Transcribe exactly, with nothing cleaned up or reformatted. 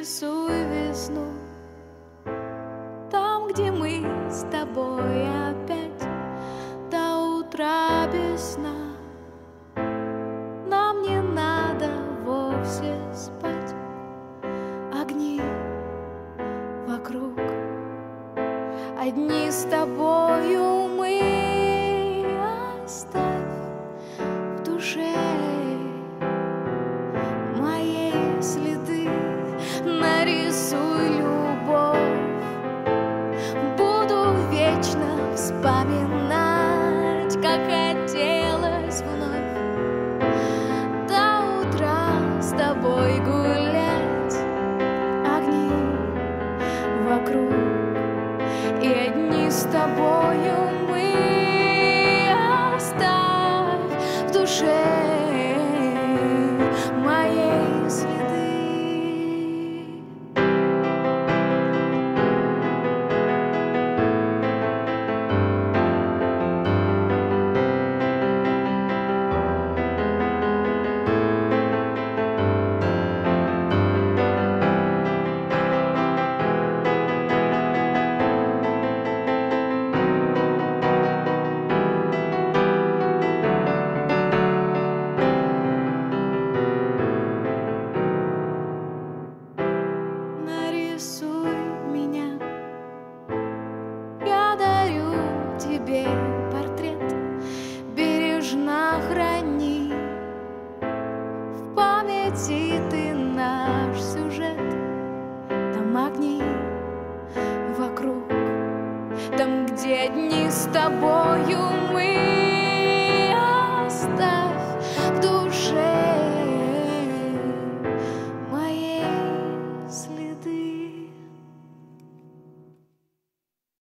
Нарисуй весну там, где мы с тобой опять до утра без сна. Нам не надо вовсе спать. Огни вокруг, одни с тобою мы. Оставь в душе моей следы, нарисуй любовь. Буду вечно вспоминать, как хотелось вновь до утра с тобой гулять. Огни вокруг и одни с тобою мы. Оставь в душе моей следы. Нарисуй меня, я дарю тебе портрет, бережно храни в памяти ты наш сюжет. Там огни вокруг, там, где одни с тобою